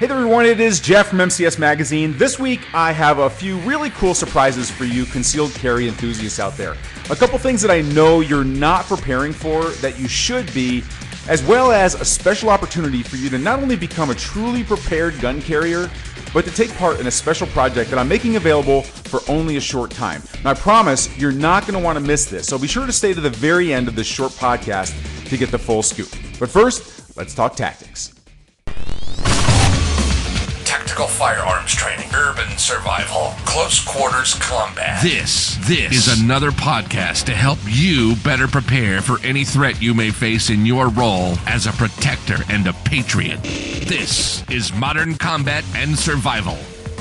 Hey there everyone, it is Jeff from MCS Magazine. This week I have a few really cool surprises for you concealed carry enthusiasts out there. A couple things that I know you're not preparing for that you should be, as well as a special opportunity for you to not only become a truly prepared gun carrier, but to take part in a special project that I'm making available for only a short time. Now I promise you're not going to want to miss this, so be sure to stay to the very end of this short podcast to get the full scoop. But first, let's talk tactics. Tactical firearms training, urban survival, close quarters combat. This is another podcast to help you better prepare for any threat you may face in your role as a protector and a patriot. This is Modern Combat and Survival.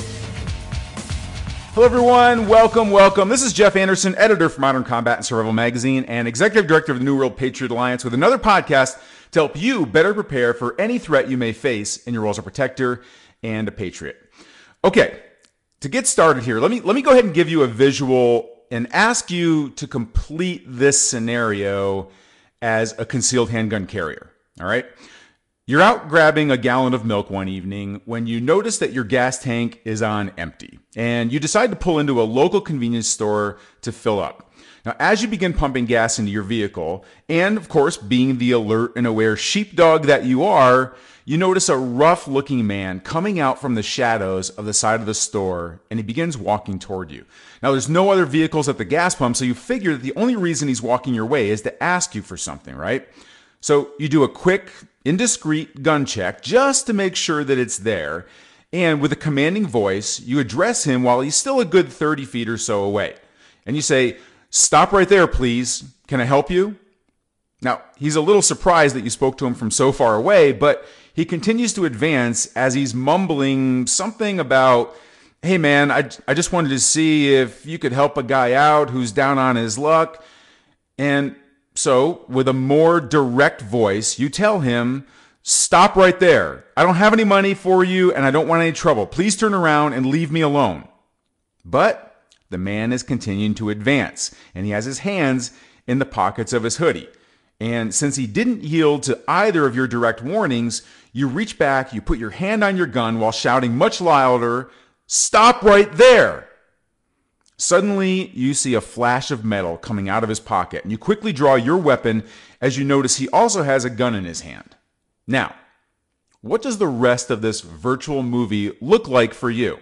Hello everyone, welcome. This is Jeff Anderson, editor for Modern Combat and Survival Magazine and executive director of the New World Patriot Alliance with another podcast to help you better prepare for any threat you may face in your role as a protector and a patriot. Okay, to get started here, let me go ahead and give you a visual and ask you to complete this scenario as a concealed handgun carrier. All right? You're out grabbing a gallon of milk one evening when you notice that your gas tank is on empty, and you decide to pull into a local convenience store to fill up. Now, as you begin pumping gas into your vehicle, and of course, being the alert and aware sheepdog that you are, you notice a rough-looking man coming out from the shadows of the side of the store, and he begins walking toward you. Now, there's no other vehicles at the gas pump, so you figure that the only reason he's walking your way is to ask you for something, right? So you do a quick, indiscreet gun check just to make sure that it's there, and with a commanding voice, you address him while he's still a good 30 feet or so away. And you say, "Stop right there, please. Can I help you?" Now, he's a little surprised that you spoke to him from so far away, but he continues to advance as he's mumbling something about, "Hey man, I just wanted to see if you could help a guy out who's down on his luck." And so, with a more direct voice, you tell him, "Stop right there. I don't have any money for you and I don't want any trouble. Please turn around and leave me alone." But the man is continuing to advance, and he has his hands in the pockets of his hoodie. And since he didn't yield to either of your direct warnings, you reach back, you put your hand on your gun while shouting much louder, "Stop right there!" Suddenly, you see a flash of metal coming out of his pocket, and you quickly draw your weapon as you notice he also has a gun in his hand. Now, what does the rest of this virtual movie look like for you?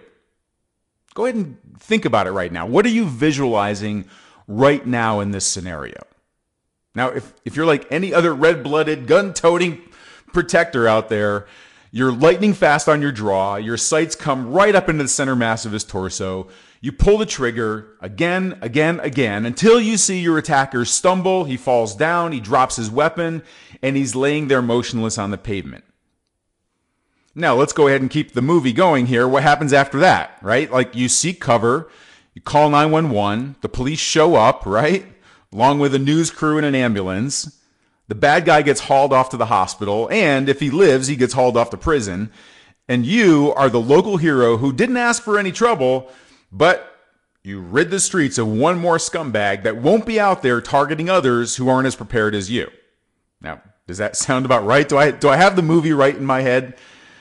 Go ahead and think about it right now. What are you visualizing right now in this scenario? Now, if you're like any other red-blooded, gun-toting protector out there, you're lightning fast on your draw, your sights come right up into the center mass of his torso, you pull the trigger again, until you see your attacker stumble, he falls down, he drops his weapon, and he's laying there motionless on the pavement. Now, let's go ahead and keep the movie going here. What happens after that, right? Like, you seek cover, you call 911, the police show up, right? Along with a news crew and an ambulance. The bad guy gets hauled off to the hospital, and if he lives, he gets hauled off to prison. And you are the local hero who didn't ask for any trouble, but you rid the streets of one more scumbag that won't be out there targeting others who aren't as prepared as you. Now, does that sound about right? Do I have the movie right in my head?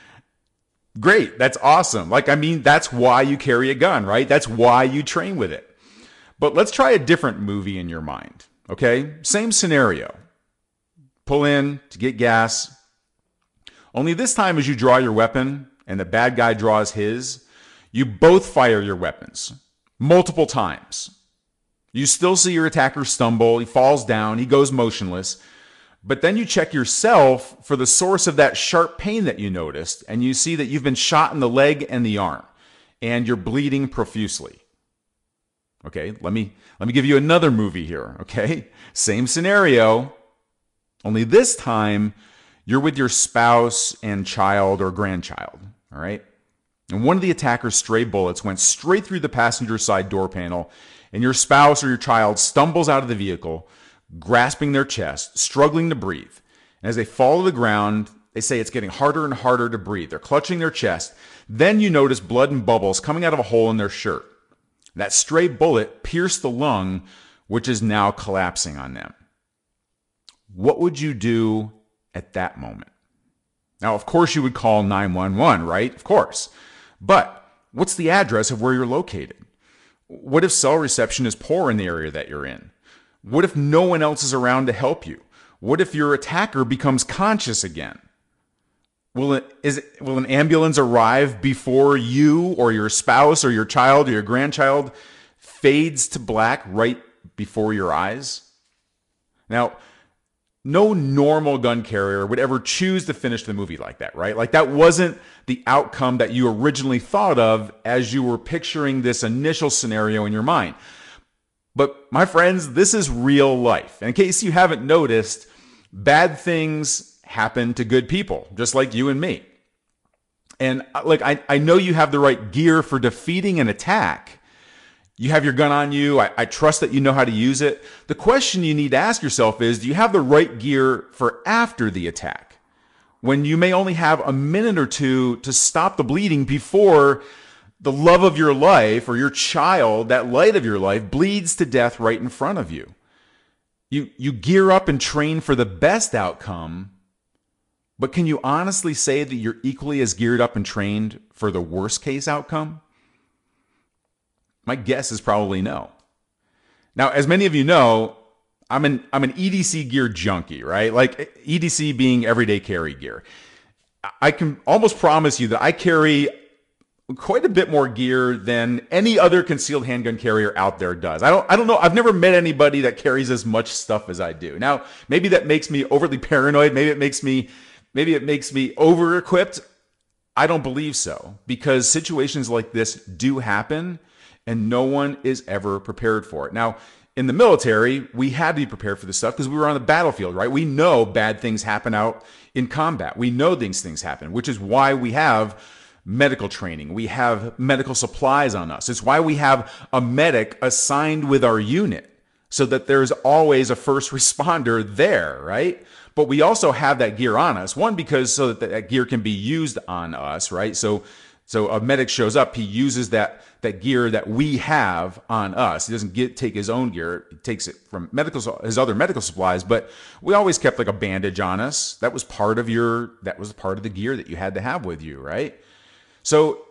Great, that's awesome. That's why you carry a gun, right? That's why you train with it. But let's try a different movie in your mind, okay? Same scenario. Pull in to get gas. Only this time as you draw your weapon and the bad guy draws his, you both fire your weapons multiple times. You still see your attacker stumble. He falls down. He goes motionless. But then you check yourself for the source of that sharp pain that you noticed, and you see that you've been shot in the leg and the arm, and you're bleeding profusely. Okay, let me give you another movie here, okay? Same scenario, only this time you're with your spouse and child or grandchild, all right? And one of the attacker's stray bullets went straight through the passenger side door panel, and your spouse or your child stumbles out of the vehicle, grasping their chest, struggling to breathe. And as they fall to the ground, they say it's getting harder and harder to breathe. They're clutching their chest. Then you notice blood and bubbles coming out of a hole in their shirt. That stray bullet pierced the lung, which is now collapsing on them. What would you do at that moment? Now, of course, you would call 911, right? Of course. But what's the address of where you're located? What if cell reception is poor in the area that you're in? What if no one else is around to help you? What if your attacker becomes conscious again? Will an ambulance arrive before you or your spouse or your child or your grandchild fades to black right before your eyes? Now, no normal gun carrier would ever choose to finish the movie like that, right? Like that wasn't the outcome that you originally thought of as you were picturing this initial scenario in your mind. But my friends, this is real life. And in case you haven't noticed, bad things happen to good people, just like you and me. And like, I know you have the right gear for defeating an attack. You have your gun on you. I trust that you know how to use it. The question you need to ask yourself is, do you have the right gear for after the attack? When you may only have a minute or two to stop the bleeding before the love of your life or your child, that light of your life, bleeds to death right in front of you. You gear up and train for the best outcome, but can you honestly say that you're equally as geared up and trained for the worst case outcome? My guess is probably no. Now, as many of you know, I'm an EDC gear junkie, right? Like EDC being everyday carry gear. I can almost promise you that I carry quite a bit more gear than any other concealed handgun carrier out there does. I don't know. I've never met anybody that carries as much stuff as I do. Now, maybe that makes me overly paranoid. Maybe it makes me over-equipped. I don't believe so, because situations like this do happen and no one is ever prepared for it. Now, in the military, we had to be prepared for this stuff because we were on the battlefield, right? We know bad things happen out in combat. We know these things happen, which is why we have medical training. We have medical supplies on us. It's why we have a medic assigned with our unit so that there's always a first responder there, right? But we also have that gear on us. One, because so that gear can be used on us, right? So a medic shows up, he uses that gear that we have on us. He doesn't take his own gear. He takes it from his other medical supplies, but we always kept like a bandage on us. That was part of the gear that you had to have with you, right? So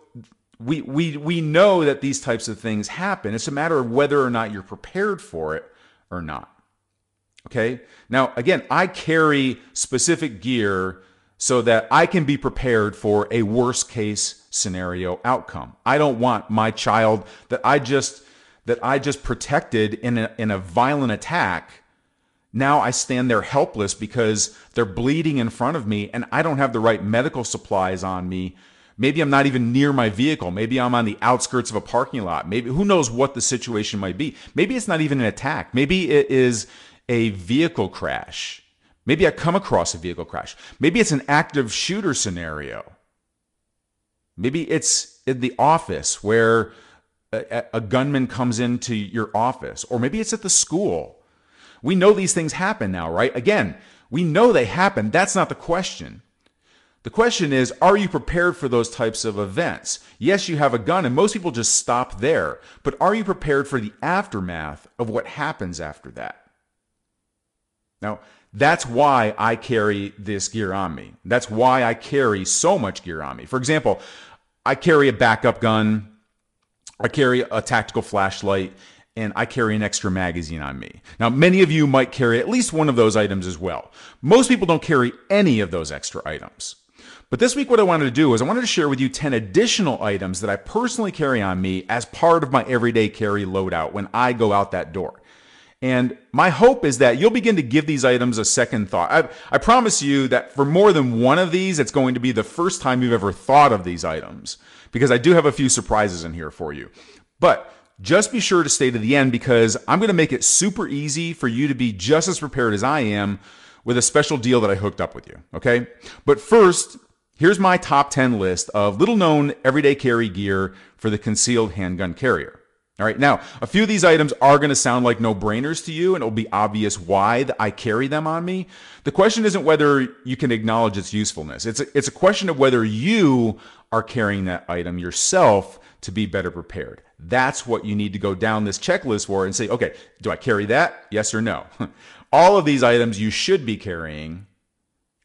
we know that these types of things happen. It's a matter of whether or not you're prepared for it or not. Okay? Now, again, I carry specific gear so that I can be prepared for a worst case scenario outcome. I don't want my child that I just protected in a violent attack. Now I stand there helpless because they're bleeding in front of me and I don't have the right medical supplies on me. Maybe I'm not even near my vehicle. Maybe I'm on the outskirts of a parking lot. Maybe, who knows what the situation might be. Maybe it's not even an attack. Maybe it is a vehicle crash. Maybe I come across a vehicle crash. Maybe it's an active shooter scenario. Maybe it's in the office where a gunman comes into your office. Or maybe it's at the school. We know these things happen now, right? Again, we know they happen. That's not the question. The question is, are you prepared for those types of events? Yes, you have a gun, and most people just stop there. But are you prepared for the aftermath of what happens after that? Now, that's why I carry this gear on me. That's why I carry so much gear on me. For example, I carry a backup gun, I carry a tactical flashlight, and I carry an extra magazine on me. Now, many of you might carry at least one of those items as well. Most people don't carry any of those extra items. But this week, what I wanted to do is I wanted to share with you 10 additional items that I personally carry on me as part of my everyday carry loadout when I go out that door. And my hope is that you'll begin to give these items a second thought. I promise you that for more than one of these, it's going to be the first time you've ever thought of these items, because I do have a few surprises in here for you. But just be sure to stay to the end, because I'm going to make it super easy for you to be just as prepared as I am with a special deal that I hooked up with you, okay? But first, here's my top 10 list of little-known everyday carry gear for the concealed handgun carrier. All right, now, a few of these items are going to sound like no-brainers to you, and it'll be obvious why I carry them on me. The question isn't whether you can acknowledge its usefulness. It's a question of whether you are carrying that item yourself to be better prepared. That's what you need to go down this checklist for and say, okay, do I carry that? Yes or no? All of these items you should be carrying.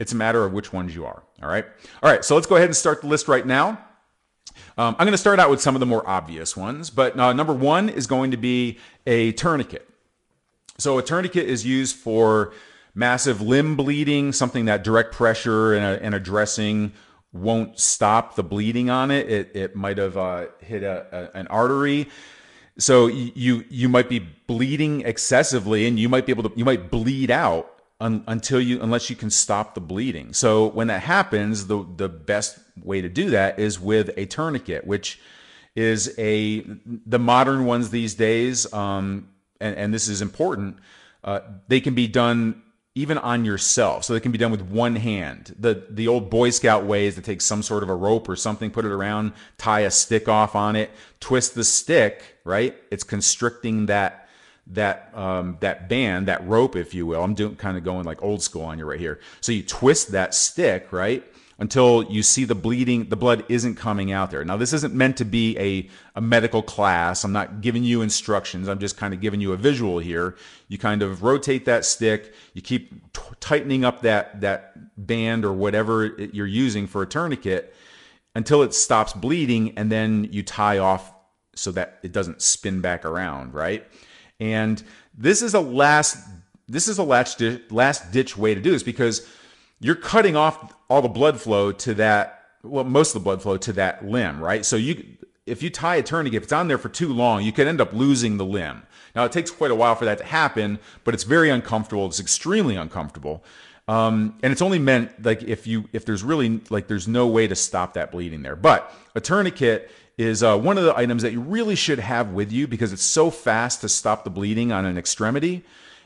It's a matter of which ones you are. All right. All right. So let's go ahead and start the list right now. I'm going to start out with some of the more obvious ones, but number one is going to be a tourniquet. So a tourniquet is used for massive limb bleeding, something that direct pressure and a dressing won't stop the bleeding on it. It might have hit an artery. So you might be bleeding excessively, and you might bleed out unless you can stop the bleeding. So when that happens, the best way to do that is with a tourniquet, which is the modern ones these days. And this is important. They can be done even on yourself. So they can be done with one hand. The old Boy Scout way is to take some sort of a rope or something, put it around, tie a stick off on it, twist the stick, right? It's constricting that band, that rope, if you will. I'm kind of going like old school on you right here. So you twist that stick, right? Until you see the bleeding, the blood isn't coming out there. Now, this isn't meant to be a medical class. I'm not giving you instructions. I'm just kind of giving you a visual here. You kind of rotate that stick. You keep tightening up that band or whatever you're using for a tourniquet until it stops bleeding, and then you tie off so that it doesn't spin back around, right? And this is a last ditch way to do this, because you're cutting off all the blood flow to most of the blood flow to that limb, right? So if you tie a tourniquet, if it's on there for too long, you could end up losing the limb. Now, it takes quite a while for that to happen, but it's very uncomfortable. It's extremely uncomfortable. And it's only meant like if there's no way to stop that bleeding there. But a tourniquet is one of the items that you really should have with you, because it's so fast to stop the bleeding on an extremity.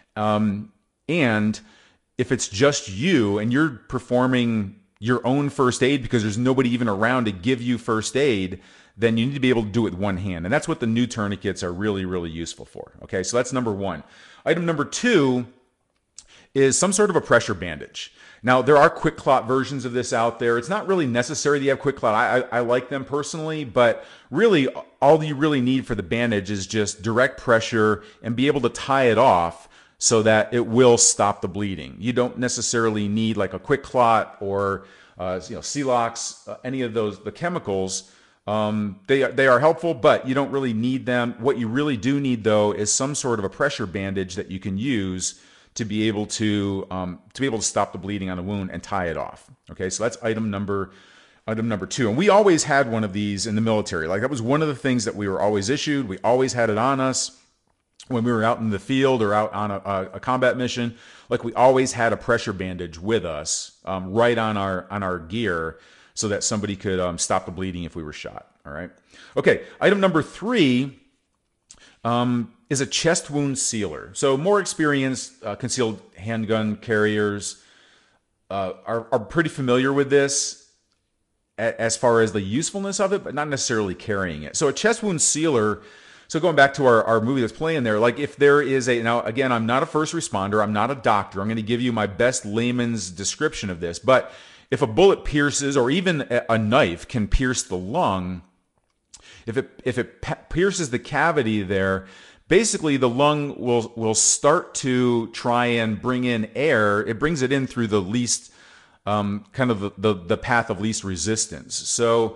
And if it's just you and you're performing your own first aid because there's nobody even around to give you first aid, then you need to be able to do it with one hand. And that's what the new tourniquets are really, really useful for. Okay, so that's number one. Item number two is some sort of a pressure bandage. Now, there are quick clot versions of this out there. It's not really necessary that you have quick clot. I like them personally, but really all you really need for the bandage is just direct pressure and be able to tie it off so that it will stop the bleeding. You don't necessarily need like a quick clot or Celox, any of those, the chemicals. They are helpful, but you don't really need them. What you really do need, though, is some sort of a pressure bandage that you can use to be able to stop the bleeding on the wound and tie it off. Okay, so that's item number two. And we always had one of these in the military. Like, that was one of the things that we were always issued. We always had it on us when we were out in the field or out on a combat mission. Like, we always had a pressure bandage with us, right on our gear, so that somebody could stop the bleeding if we were shot. All right. Okay. Item number three is a chest wound sealer. So more experienced concealed handgun carriers are pretty familiar with this as far as the usefulness of it, but not necessarily carrying it. So a chest wound sealer. So going back to our movie that's playing there, like if there is now again, I'm not a first responder, I'm not a doctor. I'm going to give you my best layman's description of this, but if a bullet pierces, or even a knife can pierce the lung, if it pierces the cavity there, basically the lung will start to try and bring in air. It brings it in through the least kind of the path of least resistance. So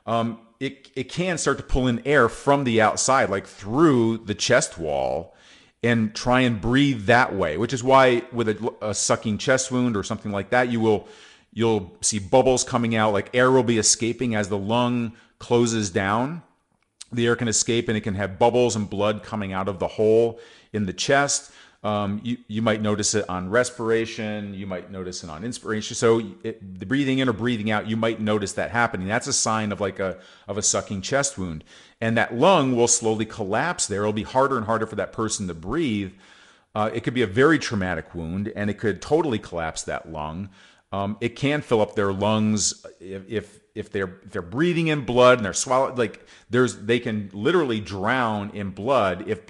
it can start to pull in air from the outside, like through the chest wall, and try and breathe that way. Which is why with a sucking chest wound or something like that, you'll see bubbles coming out, like air will be escaping as the lung closes down. The air can escape and it can have bubbles and blood coming out of the hole in the chest. You might notice it on respiration. You might notice it on inspiration. So the breathing in or breathing out, you might notice that happening. That's a sign of a sucking chest wound. And that lung will slowly collapse there. It'll be harder and harder for that person to breathe. It could be a very traumatic wound, and it could totally collapse that lung. It can fill up their lungs if they're breathing in blood and they're swallowed. Like they can literally drown in blood if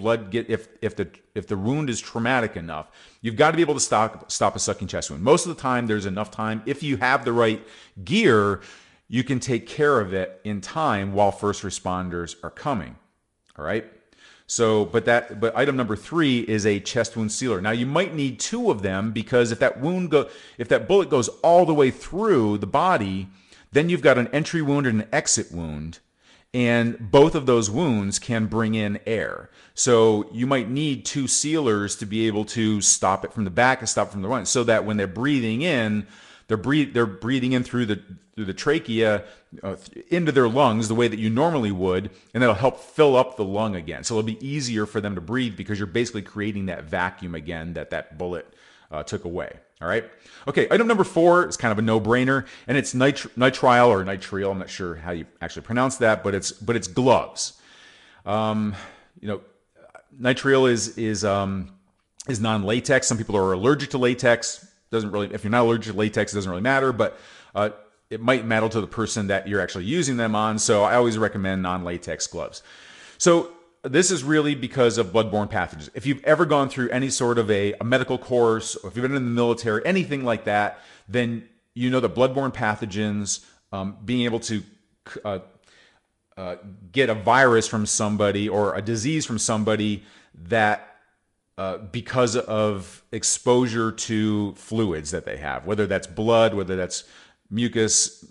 the wound is traumatic enough. You've got to be able to stop a sucking chest wound. Most of the time, there's enough time. If you have the right gear, you can take care of it in time while first responders are coming. All right. but item number 3 is a chest wound sealer. Now you might need 2 of them, because if that bullet goes all the way through the body, then you've got an entry wound and an exit wound, and both of those wounds can bring in air. So you might need 2 sealers to be able to stop it from the back and stop it from the front, so that when they're breathing in, they're breathing in through the trachea into their lungs the way that you normally would, and that'll help fill up the lung again. So it'll be easier for them to breathe, because you're basically creating that vacuum again that bullet took away. All right. Okay. Item number 4 is kind of a no-brainer, and it's nitrile or nitrial. I'm not sure how you actually pronounce that, but it's gloves. Nitrial is non-latex. Some people are allergic to latex. If you're not allergic to latex, it doesn't really matter, but it might matter to the person that you're actually using them on. So I always recommend non-latex gloves. So this is really because of bloodborne pathogens. If you've ever gone through any sort of a medical course, or if you've been in the military, anything like that, then you know that bloodborne pathogens, being able to get a virus from somebody or a disease from somebody that because of exposure to fluids that they have, whether that's blood, whether that's mucus,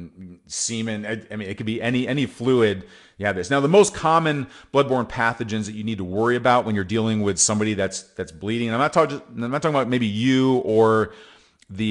semen. I mean, it could be any fluid. You have this. Now, the most common bloodborne pathogens that you need to worry about when you're dealing with somebody that's bleeding, and I'm not talking about maybe you or the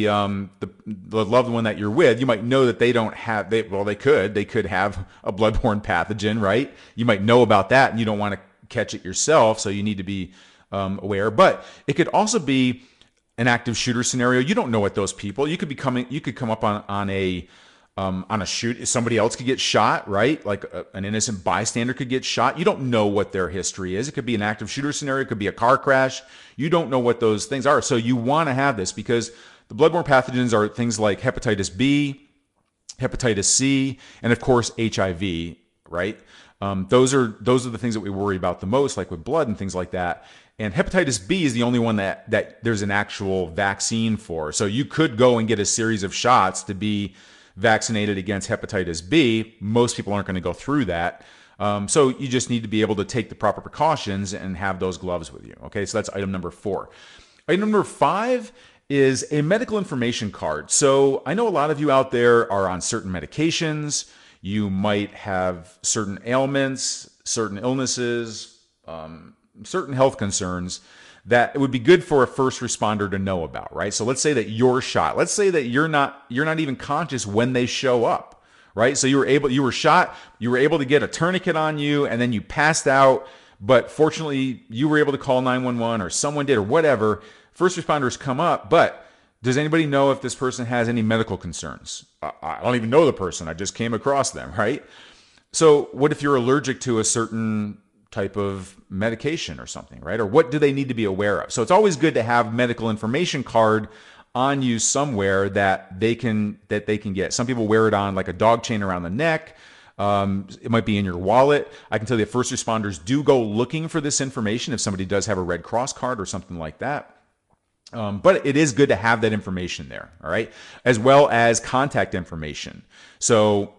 loved one that you're with. You might know that they don't have. They could have a bloodborne pathogen, right? You might know about that, and you don't want to catch it yourself, so you need to be aware. But it could also be an active shooter scenario. You don't know what those people. You could come up on a shoot. Somebody else could get shot, right? Like an innocent bystander could get shot. You don't know what their history is. It could be an active shooter scenario. It could be a car crash. You don't know what those things are. So you want to have this, because the bloodborne pathogens are things like hepatitis B, hepatitis C, and of course HIV, right? Those are the things that we worry about the most, like with blood and things like that. And hepatitis B is the only one that there's an actual vaccine for. So you could go and get a series of shots to be vaccinated against hepatitis B. Most people aren't going to go through that. So you just need to be able to take the proper precautions and have those gloves with you. Okay, so that's item number 4. Item number 5 is a medical information card. So I know a lot of you out there are on certain medications. You might have certain ailments, certain illnesses, certain health concerns that it would be good for a first responder to know about, right? So let's say that you're shot. Let's say that you're not even conscious when they show up, right? So you were shot, you were able to get a tourniquet on you, and then you passed out, but fortunately you were able to call 911 or someone did or whatever. First responders come up, but does anybody know if this person has any medical concerns? I don't even know the person. I just came across them, right? So what if you're allergic to a certain type of medication or something, right? Or what do they need to be aware of? So it's always good to have medical information card on you somewhere that they can get. Some people wear it on like a dog chain around the neck. It might be in your wallet. I can tell you first responders do go looking for this information if somebody does have a Red Cross card or something like that. But it is good to have that information there, all right? As well as contact information. So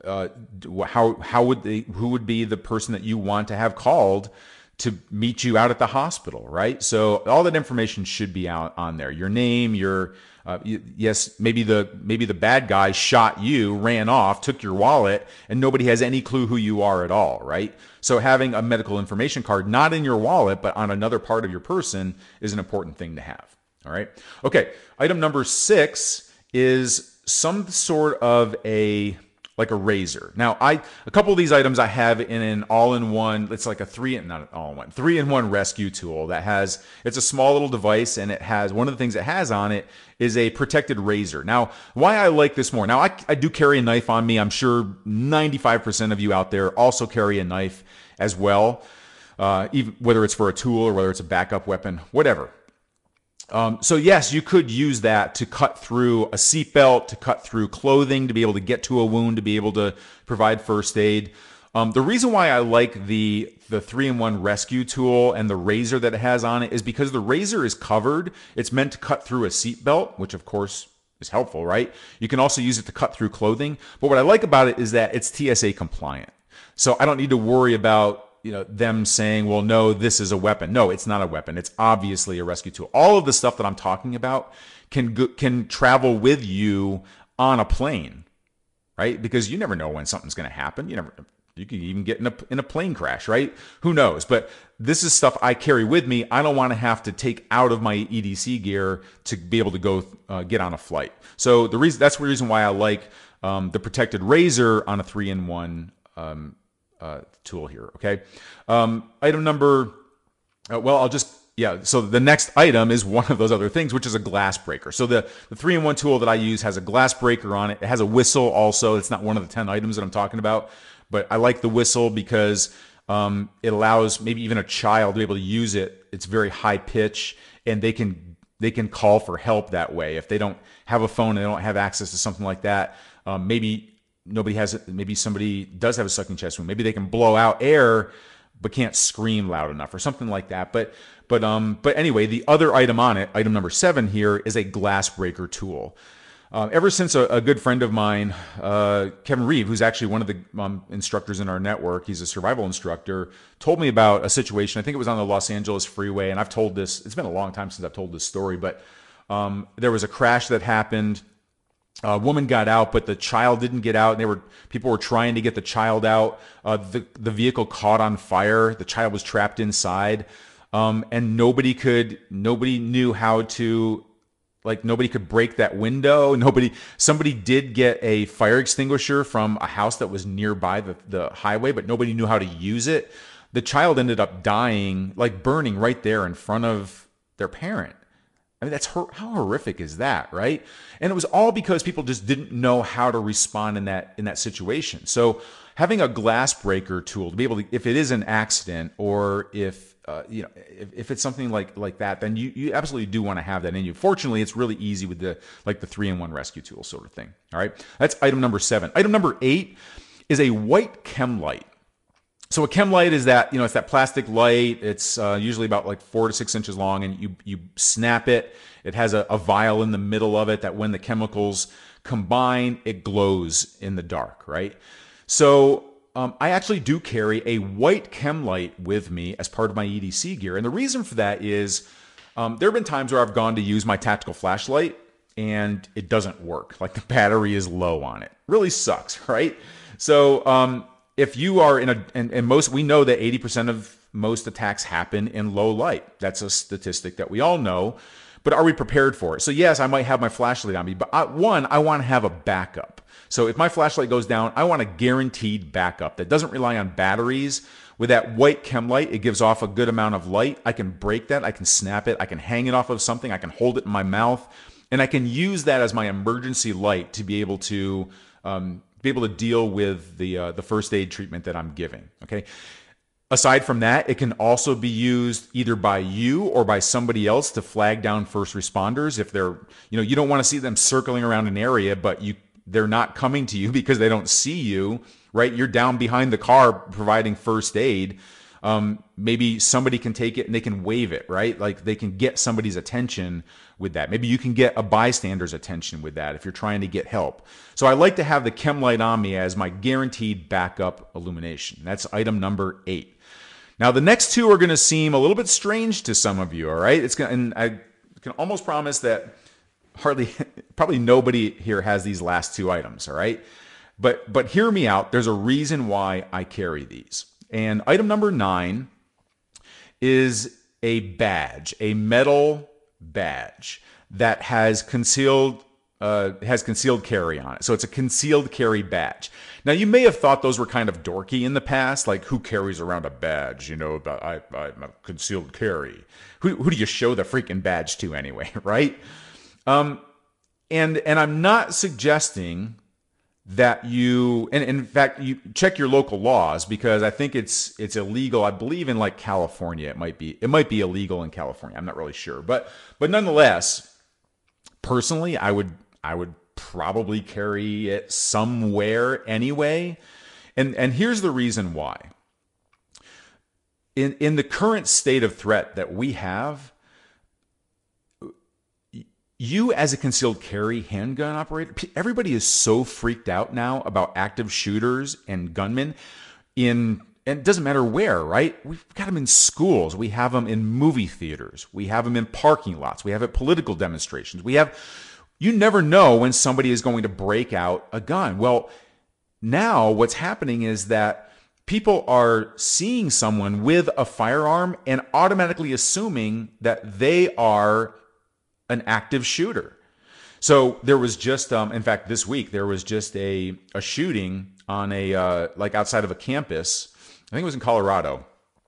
who would be the person that you want to have called to meet you out at the hospital, right? So all that information should be out on there. Your name, yes, maybe the bad guy shot you, ran off, took your wallet, and nobody has any clue who you are at all, right? So having a medical information card, not in your wallet, but on another part of your person, is an important thing to have. All right. Okay. Item number 6 is some sort of a razor. Now, a couple of these items I have in an all-in-one. It's like a 3-in-1 rescue tool it's a small little device, and it has one of the things it has on it is a protected razor. Now, why I like this more. Now, I do carry a knife on me. I'm sure 95% of you out there also carry a knife as well, even whether it's for a tool or whether it's a backup weapon, whatever. So yes, you could use that to cut through a seatbelt, to cut through clothing, to be able to get to a wound, to be able to provide first aid. The reason why I like the 3-in-1 rescue tool and the razor that it has on it is because the razor is covered. It's meant to cut through a seatbelt, which of course is helpful, right? You can also use it to cut through clothing. But what I like about it is that it's TSA compliant. So I don't need to worry about them saying, well, no, this is a weapon. No, it's not a weapon. It's obviously a rescue tool. All of the stuff that I'm talking about can travel with you on a plane, right? Because you never know when something's going to happen. You can even get in a plane crash, right? Who knows? But this is stuff I carry with me. I don't want to have to take out of my EDC gear to be able to go get on a flight. So that's the reason why I like the protected razor on a 3-in-1 tool here. Okay. Item number. So the next item is one of those other things, which is a glass breaker. So the 3-in-1 tool that I use has a glass breaker on it. It has a whistle also. It's not one of the 10 items that I'm talking about, but I like the whistle because it allows maybe even a child to be able to use it. It's very high pitch, and they can call for help that way. If they don't have a phone and they don't have access to something like that, maybe nobody has it. Maybe somebody does have a sucking chest wound. Maybe they can blow out air but can't scream loud enough or something like that. But anyway, the other item on it, item number 7 here, is a glass breaker tool. Ever since a good friend of mine, Kevin Reeve, who's actually one of the instructors in our network, he's a survival instructor, told me about a situation. I think it was on the Los Angeles freeway, and I've told this. It's been a long time since I've told this story, but there was a crash that happened. A woman got out, but the child didn't get out. And people were trying to get the child out. The vehicle caught on fire. The child was trapped inside, and nobody knew how to, nobody could break that window. Somebody did get a fire extinguisher from a house that was nearby the highway, but nobody knew how to use it. The child ended up dying, burning right there in front of their parent. I mean, how horrific is that, right? And it was all because people just didn't know how to respond in that situation. So having a glass breaker tool to be able to, if it is an accident or if it's something like that, then you absolutely do want to have that in you. Fortunately, it's really easy with the 3-in-1 rescue tool sort of thing. All right, that's item number 7. Item number 8 is a white chem light. So a chem light is that, it's that plastic light. It's usually about 4 to 6 inches long, and you snap it. It has a vial in the middle of it that when the chemicals combine, it glows in the dark, right? So I actually do carry a white chem light with me as part of my EDC gear. And the reason for that is there have been times where I've gone to use my tactical flashlight and it doesn't work. The battery is low on it. Really sucks, right? So if you are we know that 80% of most attacks happen in low light. That's a statistic that we all know, but are we prepared for it? So yes, I might have my flashlight on me, but I want to have a backup. So if my flashlight goes down, I want a guaranteed backup that doesn't rely on batteries. With that white chem light, it gives off a good amount of light. I can break that. I can snap it. I can hang it off of something. I can hold it in my mouth, and I can use that as my emergency light to be able to deal with the first aid treatment that I'm giving. Okay. Aside from that, it can also be used either by you or by somebody else to flag down first responders. If they're, you don't want to see them circling around an area, but they're not coming to you because they don't see you, right? You're down behind the car providing first aid. Maybe somebody can take it and they can wave it, right? They can get somebody's attention with that. Maybe you can get a bystander's attention with that if you're trying to get help. So I like to have the chem light on me as my guaranteed backup illumination. That's item number 8. Now the next 2 are going to seem a little bit strange to some of you, all right? And I can almost promise that probably nobody here has these last 2 items, all right? But hear me out. There's a reason why I carry these. And item number 9 is a badge, a metal badge that has concealed carry on it. So it's a concealed carry badge. Now you may have thought those were kind of dorky in the past, who carries around a badge? I'm a concealed carry. Who do you show the freaking badge to anyway, right? And I'm not suggesting that and in fact, you check your local laws, because I think it's illegal. I believe in California, it might be illegal in California. I'm not really sure, but nonetheless, personally, I would probably carry it somewhere anyway. And here's the reason why. In the current state of threat that we have, you as a concealed carry handgun operator, everybody is so freaked out now about active shooters and gunmen in And it doesn't matter where, right? We've got them in schools. We have them in movie theaters. We have them in parking lots. We have at political demonstrations. You never know when somebody is going to break out a gun. Well, now what's happening is that people are seeing someone with a firearm and automatically assuming that they are an active shooter. So there was just, in fact, this week, there was just a shooting on like outside of a campus. I think it was in Colorado.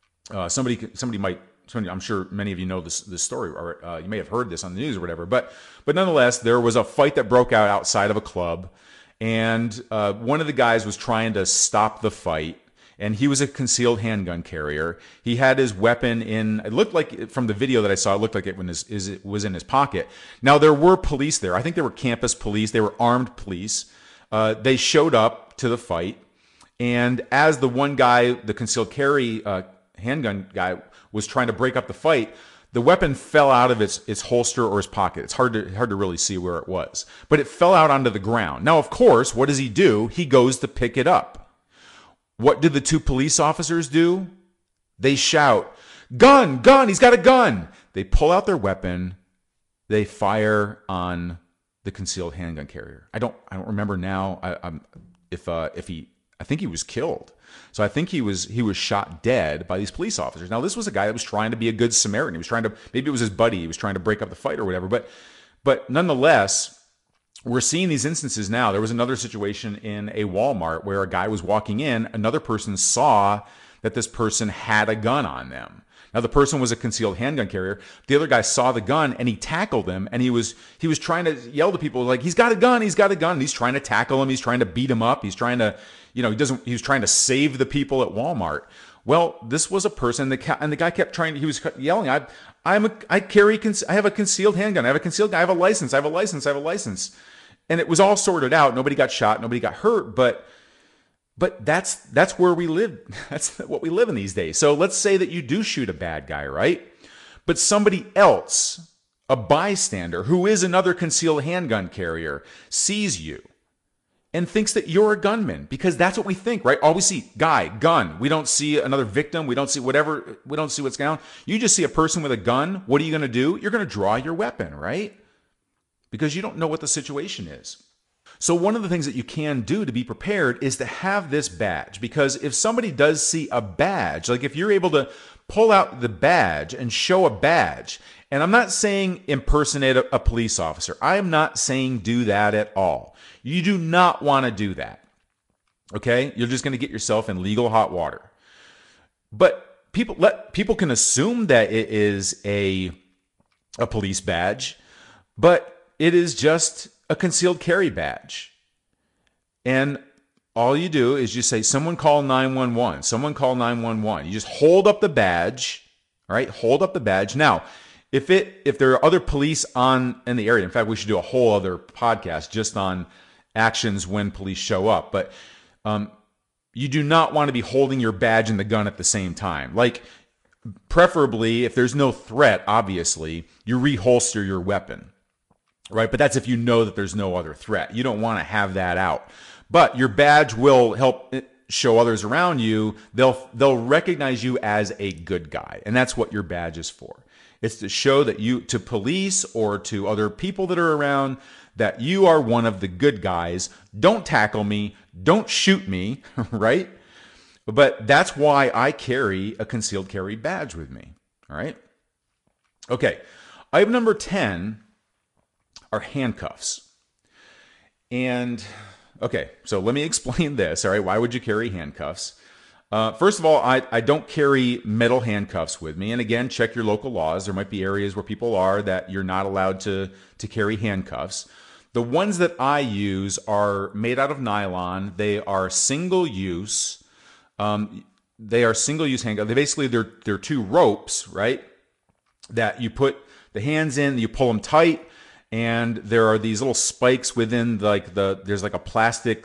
I'm sure many of you know this story, or you may have heard this on the news or whatever. But nonetheless, there was a fight that broke out outside of a club, and one of the guys was trying to stop the fight, and he was a concealed handgun carrier. He had his weapon in. It looked like from the video that I saw, it looked like it was in his pocket. Now there were police there. I think they were campus police. They were armed police. They showed up to the fight. And as the one guy, the concealed carry handgun guy, was trying to break up the fight, the weapon fell out of its holster or his pocket. It's hard to really see where it was. But it fell out onto the ground. Now, of course, what does he do? He goes to pick it up. What did the two police officers do? They shout, "Gun! Gun! He's got a gun!" They pull out their weapon. They fire on the concealed handgun carrier. I don't remember now if he. I think he was killed. So I think he was shot dead by these police officers. Now, this was a guy that was trying to be a good Samaritan. He was trying to, maybe it was his buddy. He was trying to break up the fight or whatever. But nonetheless, we're seeing these instances now. There was another situation in a Walmart where a guy was walking in. Another person saw that this person had a gun on them. Now, the person was a concealed handgun carrier. The other guy saw the gun and he tackled him, and he was trying to yell to people like, "He's got a gun! He's got a gun!" And he's trying to tackle him. He's trying to beat him up. He's trying to, he was trying to save the people at Walmart. Well, this was a person and the guy kept trying. He was yelling, I have a concealed handgun. I have a concealed gun. I have a license. I have a license. I have a license." And it was all sorted out. Nobody got shot. Nobody got hurt. But that's where we live. That's what we live in these days. So let's say that you do shoot a bad guy, right? But somebody else, a bystander who is another concealed handgun carrier, sees you and thinks that you're a gunman, because that's what we think, right? All we see, guy, gun. We don't see another victim. We don't see whatever. We don't see what's going on. You just see a person with a gun. What are you going to do? You're going to draw your weapon, right? Because you don't know what the situation is. So one of the things that you can do to be prepared is to have this badge, because if somebody does see a badge, like if you're able to pull out the badge and show a badge, and I'm not saying impersonate a police officer. I am not saying do that at all. You do not want to do that. Okay? You're just going to get yourself in legal hot water. But people can assume that it is a police badge, but it is just a concealed carry badge. And all you do is you say, "Someone call 911. Someone call 911. You just hold up the badge, all right? Hold up the badge. Now, if there are other police in the area, in fact, we should do a whole other podcast just on actions when police show up. But you do not want to be holding your badge and the gun at the same time. Like, preferably, if there's no threat, obviously, you reholster your weapon. Right? But that's if you know that there's no other threat. You don't want to have that out. But your badge will help show others around you. They'll recognize you as a good guy. And that's what your badge is for. It's to show that to police or to other people that are around, that you are one of the good guys. Don't tackle me. Don't shoot me. Right? But that's why I carry a concealed carry badge with me. All right? Okay. Item number 10 are handcuffs. And okay, so let me explain this. All right, why would you carry handcuffs? First of all, I don't carry metal handcuffs with me. And again, check your local laws. There might be areas where people are that you're not allowed to carry handcuffs. The ones that I use are made out of nylon. They are single use. They are single use handcuffs. They're two ropes, right? That you put the hands in, you pull them tight. And there are these little spikes within there's like a plastic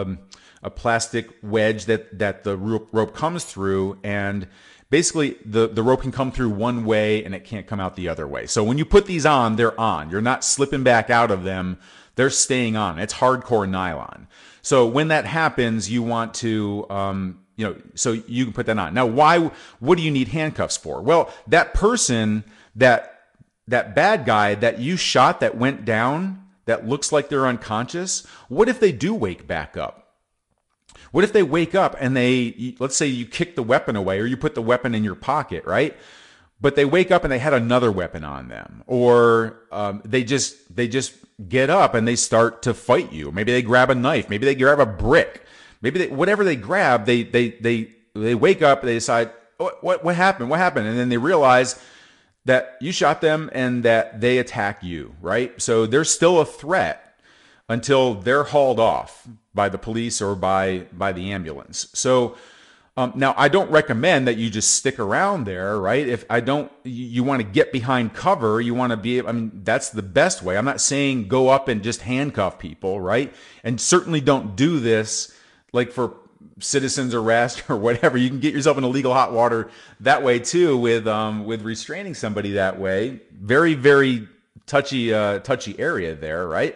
wedge that the rope comes through, and basically the rope can come through one way and it can't come out the other way. So when you put these on, they're on. You're not slipping back out of them. They're staying on. It's hardcore nylon. So when that happens, you want to so you can put that on. Now, what do you need handcuffs for? Well, that person, that bad guy that you shot that went down, that looks like they're unconscious, what if they do wake back up? What if they wake up and let's say you kick the weapon away or you put the weapon in your pocket, right? But they wake up and they had another weapon on them, or they just get up and they start to fight you. Maybe they grab a knife, maybe they grab a brick, maybe whatever they grab, they wake up, they decide, what happened? What happened? And then they realize that you shot them and that they attack you, right? So there's still a threat until they're hauled off by the police or by the ambulance. So now I don't recommend that you just stick around there, right? You want to get behind cover. You want to be, that's the best way. I'm not saying go up and just handcuff people, right? And certainly don't do this like for citizen's arrest or whatever. You can get yourself in illegal hot water that way too with restraining somebody that way. Very, very touchy area there, right?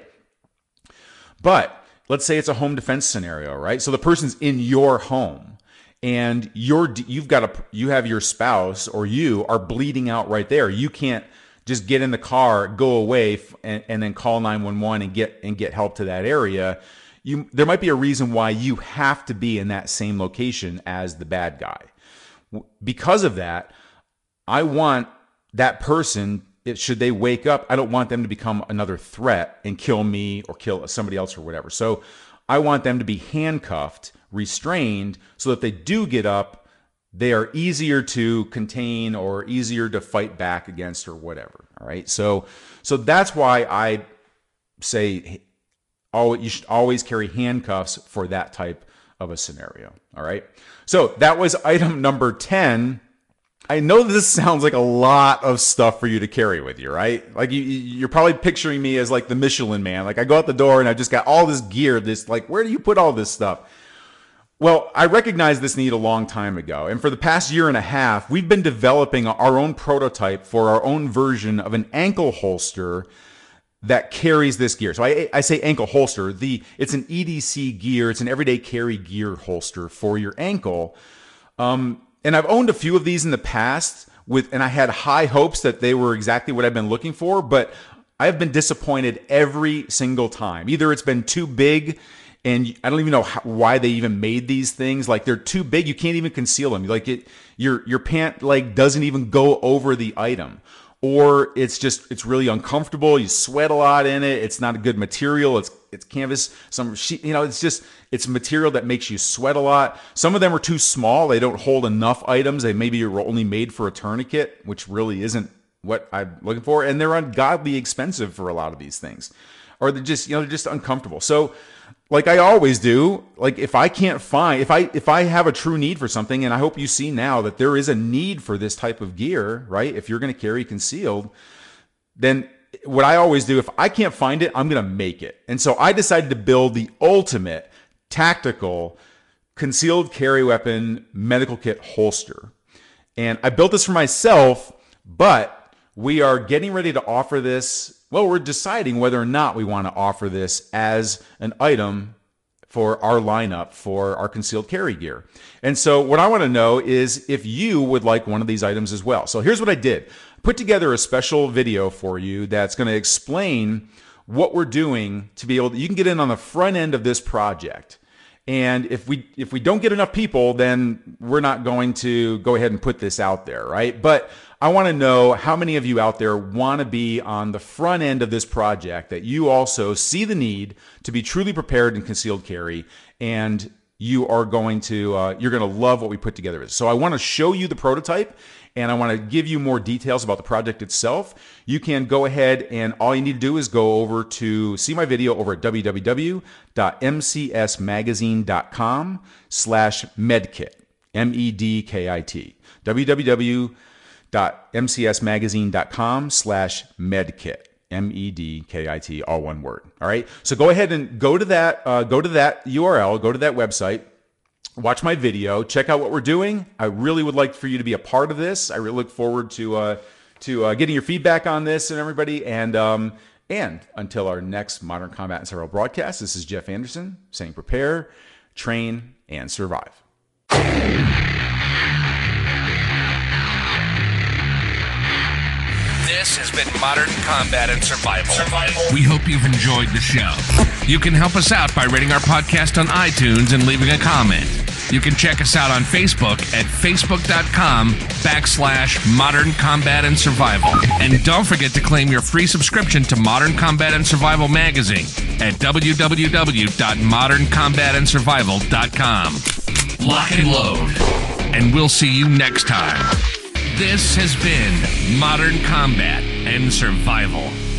But let's say it's a home defense scenario, right? So the person's in your home and you have your spouse or you are bleeding out right there. You can't just get in the car, go away and then call 911 and get help to that area. There might be a reason why you have to be in that same location as the bad guy. Because of that, I want that person, should they wake up, I don't want them to become another threat and kill me or kill somebody else or whatever. So I want them to be handcuffed, restrained, so that they do get up, they are easier to contain or easier to fight back against or whatever. All right. So that's why I say, you should always carry handcuffs for that type of a scenario. All right. So that was item number 10. I know this sounds like a lot of stuff for you to carry with you, right? Like you're probably picturing me as like the Michelin Man. Like I go out the door and I just got all this gear, where do you put all this stuff? Well, I recognized this need a long time ago. And for the past year and a half, we've been developing our own prototype for our own version of an ankle holster that carries this gear. So I say ankle holster. It's an EDC gear. It's an everyday carry gear holster for your ankle. And I've owned a few of these in the past and I had high hopes that they were exactly what I've been looking for, but I've been disappointed every single time. Either it's been too big and I don't even know why they even made these things. Like they're too big. You can't even conceal them. Like your pant leg doesn't even go over the item. Or it's really uncomfortable. You sweat a lot in it. It's not a good material. It's canvas, some sheet, it's material that makes you sweat a lot. Some of them are too small. They don't hold enough items. They maybe are only made for a tourniquet, which really isn't what I'm looking for. And they're ungodly expensive for a lot of these things. Or they're just uncomfortable. So like I always do, like if I have a true need for something, and I hope you see now that there is a need for this type of gear, right? If you're going to carry concealed, then what I always do, if I can't find it, I'm going to make it. And so I decided to build the ultimate tactical concealed carry weapon medical kit holster. And I built this for myself, but we are getting ready to offer this. Well, we're deciding whether or not we want to offer this as an item for our lineup for our concealed carry gear. And so what I want to know is if you would like one of these items as well. So here's what I did. Put together a special video for you that's going to explain what we're doing to be able to, you can get in on the front end of this project. And if we don't get enough people, then we're not going to go ahead and put this out there, right? But I want to know how many of you out there want to be on the front end of this project, that you also see the need to be truly prepared in concealed carry, and you're going to love what we put together. So I want to show you the prototype, and I want to give you more details about the project itself. You can go ahead, and all you need to do is go over to see my video over at www.mcsmagazine.com/medkit, MEDKIT, www.mcsmagazine.com/medkit, MEDKIT, all one word. All right. So go ahead and go to that URL, go to that website, watch my video, check out what we're doing. I really would like for you to be a part of this. I really look forward to getting your feedback on this and everybody. And until our next Modern Combat and Survival broadcast, this is Jeff Anderson saying prepare, train, and survive. This has been Modern Combat and Survival. We hope you've enjoyed the show. You can help us out by rating our podcast on iTunes and leaving a comment. You can check us out on Facebook at facebook.com/Modern Combat and Survival. And don't forget to claim your free subscription to Modern Combat and Survival magazine at www.moderncombatandsurvival.com. Lock and load. And we'll see you next time. This has been Modern Combat and Survival.